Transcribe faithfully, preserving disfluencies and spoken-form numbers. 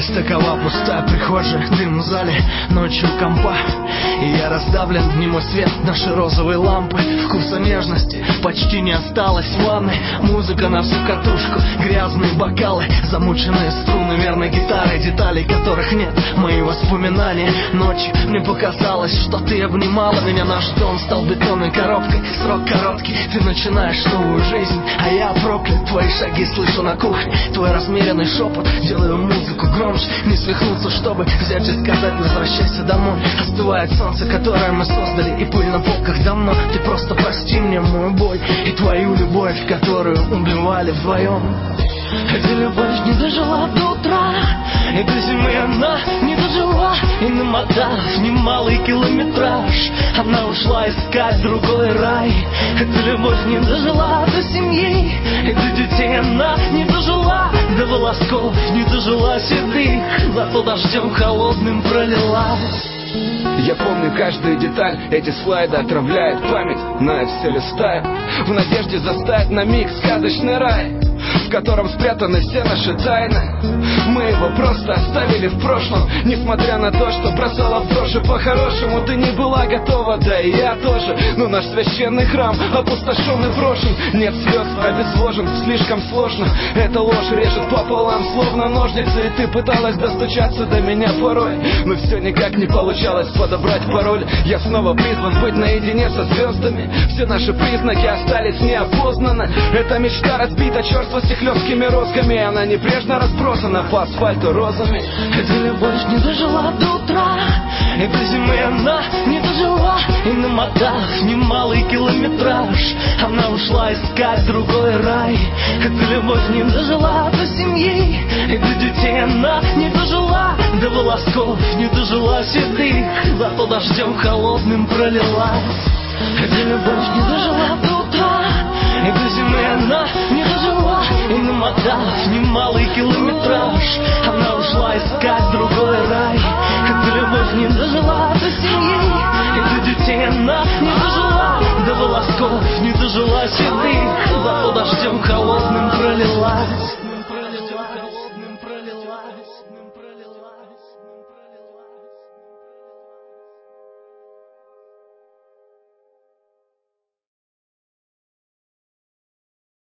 Такова пустая прихожая, дым в зале, ночью компа. И я раздавлен, не мой свет, наши розовые лампы. Вкуса нежности почти не осталось в ванной. Музыка на всю катушку, грязные бокалы, замученные струны верной гитары, деталей которых нет, мои воспоминания. Ночью мне показалось, что ты обнимала меня. Наш дом стал бетонной коробкой, срок короткий, ты начинаешь новую жизнь, а я проклят. Твои шаги слышу на кухне, твой размеренный шепот, делаю музыку громче, не свихнуться, чтобы взять и сказать: возвращайся домой. Остывает солнце, которое мы создали, и пыль на полках давно. Ты просто прости мне мой бой и твою любовь, которую убивали вдвоем. Эта любовь не дожила до утра, и до зимы она не дожила, и намотав немалый километраж, она ушла искать другой рай. Эта любовь не дожила до семьи, и до детей она не дожила, до волосков не дожила седых, зато дождем холодным пролилась. Я помню каждую деталь, эти слайды отравляют память, но я все листаю в надежде застать на миг сказочный рай, в котором спрятаны все наши тайны. Мы его просто оставили в прошлом, несмотря на то, что бросала в дрожь. И по-хорошему ты не была готова, да и я тоже. Но наш священный храм опустошен и брошен. Нет слез, обезвожен, слишком сложно. Эта ложь режет пополам, словно ножницы. И ты пыталась достучаться до меня порой, но все никак не получалось подобрать пароль. Я снова призван быть наедине со звездами. Все наши признаки остались неопознаны. Эта мечта разбита черством стеклевскими розгами, она небрежно разбросана по асфальту розами. Эта любовь не дожила до утра, и до зимы она не дожила, и намотав немалый километраж, она ушла искать другой рай. Эта любовь не дожила до семьи, и до детей она не дожила, до волосков не дожила седых, зато дождем холодным пролилась. Эта любовь не дожила до утра, и до зимы она не дожила, и намотав немалый километраж, она ушла искать другой рай. Эта любовь не дожила до семьи, и до детей она не дожила, до волосков